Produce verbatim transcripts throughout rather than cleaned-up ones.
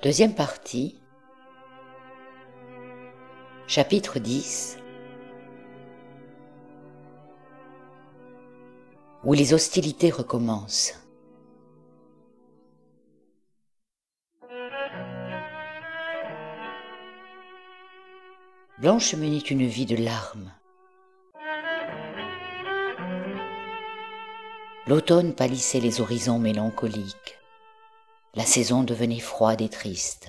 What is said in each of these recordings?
Deuxième partie, chapitre dix, où les hostilités recommencent. Blanche menait une vie de larmes. L'automne pâlissait les horizons mélancoliques. La saison devenait froide et triste.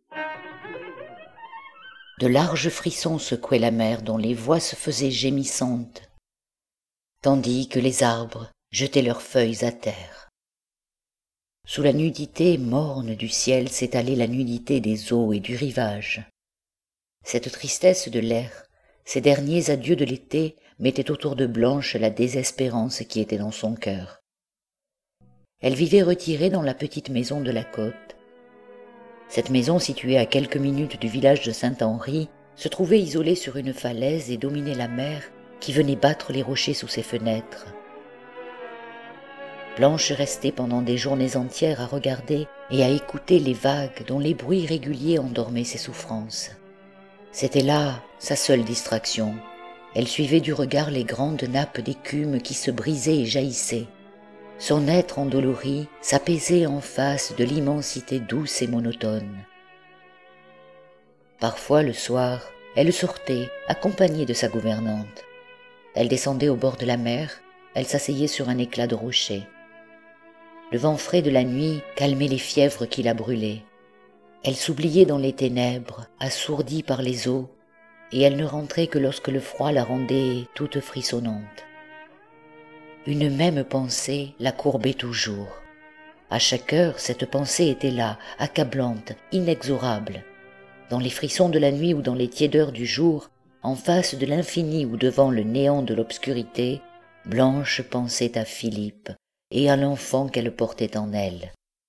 De larges frissons secouaient la mer dont les voix se faisaient gémissantes, tandis que les arbres jetaient leurs feuilles à terre. Sous la nudité morne du ciel s'étalait la nudité des eaux et du rivage. Cette tristesse de l'air, ces derniers adieux de l'été, mettaient autour de Blanche la désespérance qui était dans son cœur. Elle vivait retirée dans la petite maison de la côte. Cette maison, située à quelques minutes du village de Saint-Henri, se trouvait isolée sur une falaise et dominait la mer qui venait battre les rochers sous ses fenêtres. Blanche restait pendant des journées entières à regarder et à écouter les vagues dont les bruits réguliers endormaient ses souffrances. C'était là sa seule distraction. Elle suivait du regard les grandes nappes d'écume qui se brisaient et jaillissaient. Son être endolori s'apaisait en face de l'immensité douce et monotone. Parfois, le soir, elle sortait, accompagnée de sa gouvernante. Elle descendait au bord de la mer, elle s'asseyait sur un éclat de rocher. Le vent frais de la nuit calmait les fièvres qui la brûlaient. Elle s'oubliait dans les ténèbres, assourdie par les eaux, et elle ne rentrait que lorsque le froid la rendait toute frissonnante. Une même pensée la courbait toujours. À chaque heure, cette pensée était là, accablante, inexorable. Dans les frissons de la nuit ou dans les tiédeurs du jour, en face de l'infini ou devant le néant de l'obscurité, Blanche pensait à Philippe et à l'enfant qu'elle portait en elle.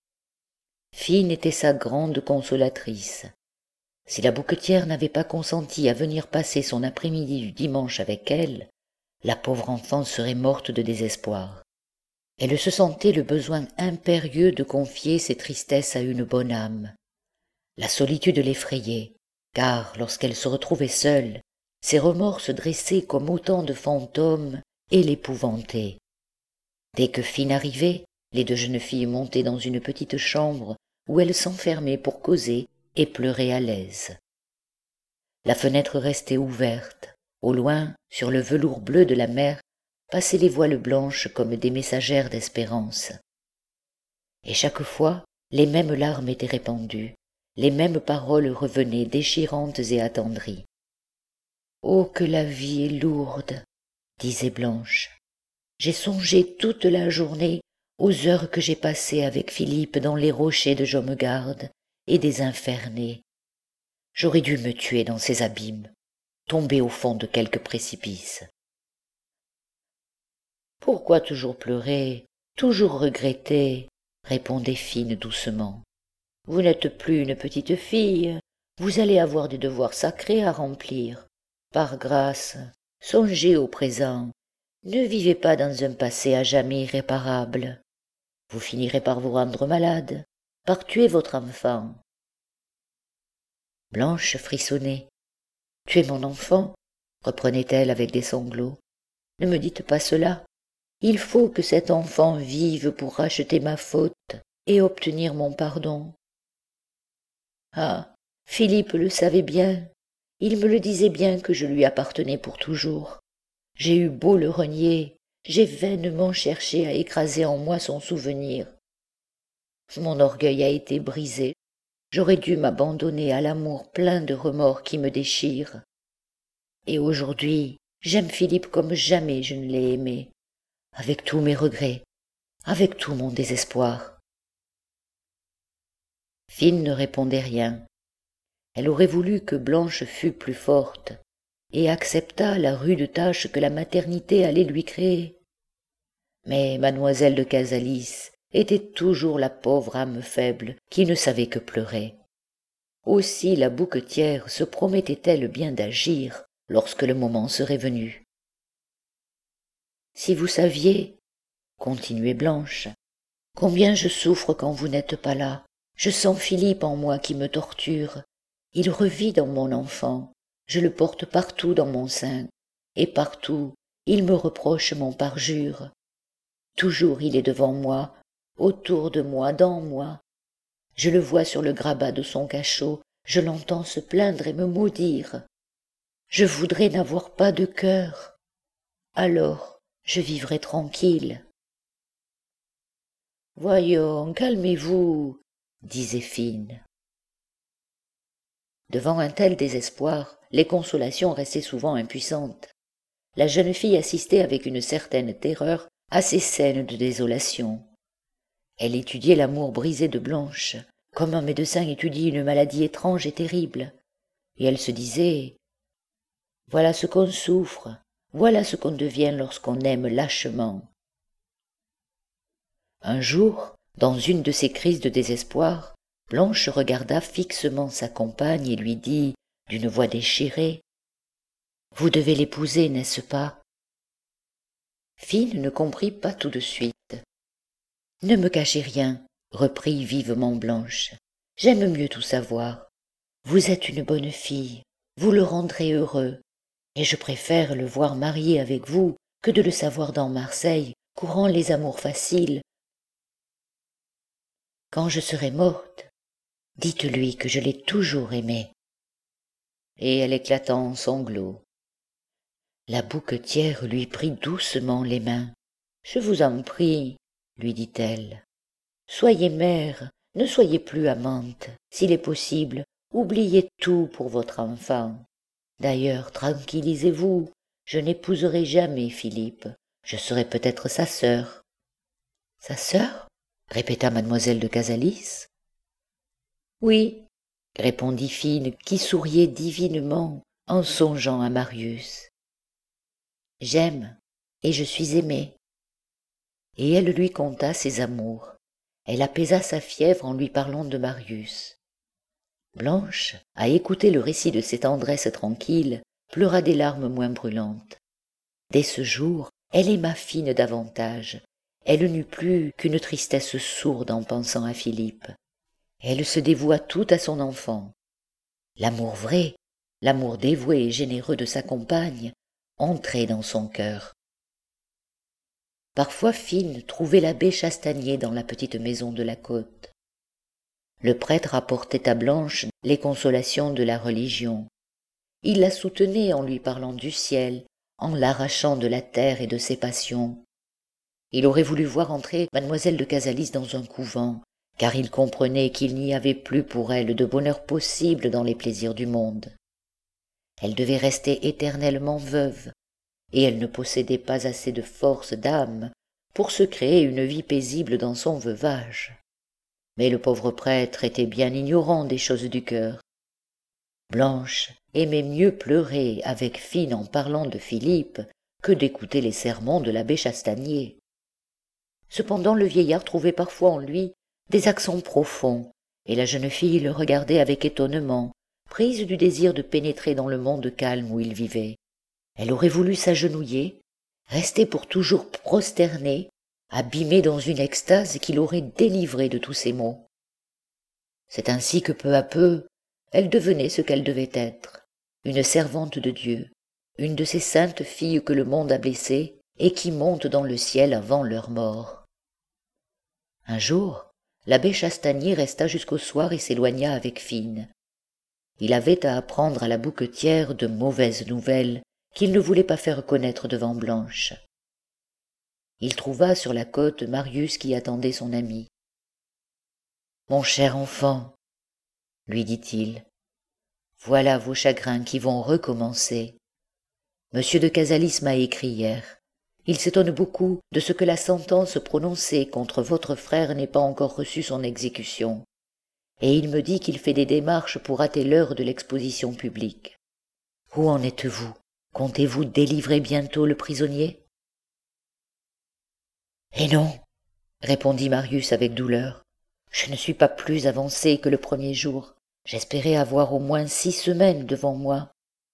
Fine était sa grande consolatrice. Si la bouquetière n'avait pas consenti à venir passer son après-midi du dimanche avec elle, la pauvre enfant serait morte de désespoir. Elle se sentait le besoin impérieux de confier ses tristesses à une bonne âme. La solitude l'effrayait, car lorsqu'elle se retrouvait seule, ses remords se dressaient comme autant de fantômes et l'épouvantaient. Dès que Fine arrivait, les deux jeunes filles montaient dans une petite chambre où elles s'enfermaient pour causer et pleurer à l'aise. La fenêtre restait ouverte. Au loin, sur le velours bleu de la mer, passaient les voiles blanches comme des messagères d'espérance. Et chaque fois, les mêmes larmes étaient répandues, les mêmes paroles revenaient déchirantes et attendries. « Oh, que la vie est lourde !» disait Blanche. « J'ai songé toute la journée aux heures que j'ai passées avec Philippe dans les rochers de Jommegarde et des Infernets. J'aurais dû me tuer dans ces abîmes, tomber au fond de quelque précipice. » « Pourquoi toujours pleurer, toujours regretter ?» répondait Fine doucement. « Vous n'êtes plus une petite fille, vous allez avoir des devoirs sacrés à remplir. Par grâce, songez au présent, ne vivez pas dans un passé à jamais irréparable. Vous finirez par vous rendre malade, par tuer votre enfant. » Blanche frissonnait. « Tu es mon enfant ?» reprenait-elle avec des sanglots. « Ne me dites pas cela. Il faut que cet enfant vive pour racheter ma faute et obtenir mon pardon. » Ah, Philippe le savait bien. Il me le disait bien que je lui appartenais pour toujours. J'ai eu beau le renier, j'ai vainement cherché à écraser en moi son souvenir. Mon orgueil a été brisé. J'aurais dû m'abandonner à l'amour plein de remords qui me déchire. Et aujourd'hui, j'aime Philippe comme jamais je ne l'ai aimé, avec tous mes regrets, avec tout mon désespoir. Fine ne répondait rien. Elle aurait voulu que Blanche fût plus forte et acceptât la rude tâche que la maternité allait lui créer. Mais mademoiselle de Casalis était toujours la pauvre âme faible qui ne savait que pleurer. Aussi la bouquetière se promettait-elle bien d'agir lorsque le moment serait venu. « Si vous saviez, continuait Blanche, combien je souffre quand vous n'êtes pas là, Je sens Philippe en moi qui me torture. Il revit dans mon enfant. Je le porte partout dans mon sein. Et partout, il me reproche mon parjure. Toujours il est devant moi, autour de moi, dans moi. Je le vois sur le grabat de son cachot, je l'entends se plaindre et me maudire. Je voudrais n'avoir pas de cœur. Alors, je vivrai tranquille. Voyons, calmez-vous, disait Fine. Devant un tel désespoir, les consolations restaient souvent impuissantes. La jeune fille assistait avec une certaine terreur à ces scènes de désolation. Elle étudiait l'amour brisé de Blanche, comme un médecin étudie une maladie étrange et terrible, et elle se disait « Voilà ce qu'on souffre, voilà ce qu'on devient lorsqu'on aime lâchement. » Un jour, dans une de ces crises de désespoir, Blanche regarda fixement sa compagne et lui dit, d'une voix déchirée, « Vous devez l'épouser, n'est-ce pas ?» Fine ne comprit pas tout de suite. « Ne me cachez rien, » reprit vivement Blanche. « J'aime mieux tout savoir. Vous êtes une bonne fille, vous le rendrez heureux, et je préfère le voir marié avec vous que de le savoir dans Marseille, courant les amours faciles. Quand je serai morte, dites-lui que je l'ai toujours aimé. » Et elle éclata en sanglots. La bouquetière lui prit doucement les mains. « Je vous en prie, » lui dit-elle. « Soyez mère, ne soyez plus amante. S'il est possible, oubliez tout pour votre enfant. D'ailleurs, tranquillisez-vous, je n'épouserai jamais Philippe. Je serai peut-être sa sœur. »« Sa sœur ?» répéta mademoiselle de Casalis. « Oui, » répondit Fine, qui souriait divinement en songeant à Marius. « J'aime, et je suis aimée. » Et elle lui conta ses amours. Elle apaisa sa fièvre en lui parlant de Marius. Blanche, à écouter le récit de ses tendresses tranquilles, pleura des larmes moins brûlantes. Dès ce jour, elle aima Fine davantage. Elle n'eut plus qu'une tristesse sourde en pensant à Philippe. Elle se dévoua tout à son enfant. L'amour vrai, l'amour dévoué et généreux de sa compagne, entrait dans son cœur. Parfois Fine trouvait l'abbé Chastanier dans la petite maison de la côte. Le prêtre apportait à Blanche les consolations de la religion. Il la soutenait en lui parlant du ciel, en l'arrachant de la terre et de ses passions. Il aurait voulu voir entrer mademoiselle de Casalis dans un couvent, car il comprenait qu'il n'y avait plus pour elle de bonheur possible dans les plaisirs du monde. Elle devait rester éternellement veuve, et elle ne possédait pas assez de force d'âme pour se créer une vie paisible dans son veuvage. Mais le pauvre prêtre était bien ignorant des choses du cœur. Blanche aimait mieux pleurer avec Fine en parlant de Philippe que d'écouter les sermons de l'abbé Chastanier. Cependant le vieillard trouvait parfois en lui des accents profonds, et la jeune fille le regardait avec étonnement, prise du désir de pénétrer dans le monde calme où il vivait. Elle aurait voulu s'agenouiller, rester pour toujours prosternée, abîmée dans une extase qui l'aurait délivrée de tous ses maux. C'est ainsi que peu à peu, elle devenait ce qu'elle devait être, une servante de Dieu, une de ces saintes filles que le monde a blessées et qui montent dans le ciel avant leur mort. Un jour, l'abbé Chastanier resta jusqu'au soir et s'éloigna avec Fine. Il avait à apprendre à la bouquetière de mauvaises nouvelles qu'il ne voulait pas faire connaître devant Blanche. Il trouva sur la côte Marius qui attendait son ami. « Mon cher enfant, lui dit-il, voilà vos chagrins qui vont recommencer. Monsieur de Casalis m'a écrit hier. Il s'étonne beaucoup de ce que la sentence prononcée contre votre frère n'ait pas encore reçu son exécution, et il me dit qu'il fait des démarches pour hâter l'heure de l'exposition publique. Où en êtes-vous? Comptez-vous délivrer bientôt le prisonnier? » « Eh non, » répondit Marius avec douleur, « je ne suis pas plus avancé que le premier jour. J'espérais avoir au moins six semaines devant moi. »«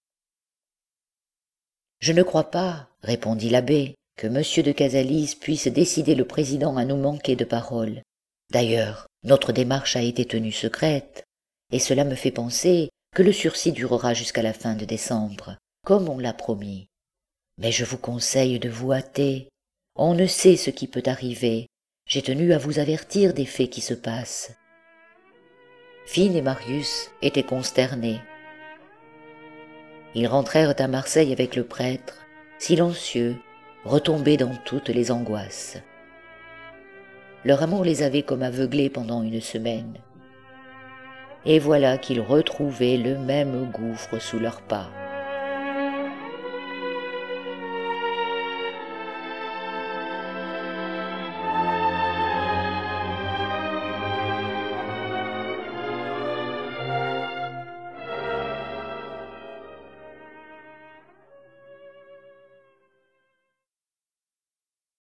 Je ne crois pas, » répondit l'abbé, « que M. de Casalis puisse décider le président à nous manquer de parole. D'ailleurs, Notre démarche a été tenue secrète, et cela me fait penser que le sursis durera jusqu'à la fin de décembre, comme on l'a promis. Mais je vous conseille de vous hâter. On ne sait ce qui peut arriver. J'ai tenu à vous avertir des faits qui se passent. Finn et Marius étaient consternés. Ils rentrèrent à Marseille avec le prêtre, silencieux, retombés dans toutes les angoisses. Leur amour les avait comme aveuglés pendant une semaine. Et voilà qu'ils retrouvaient le même gouffre sous leurs pas.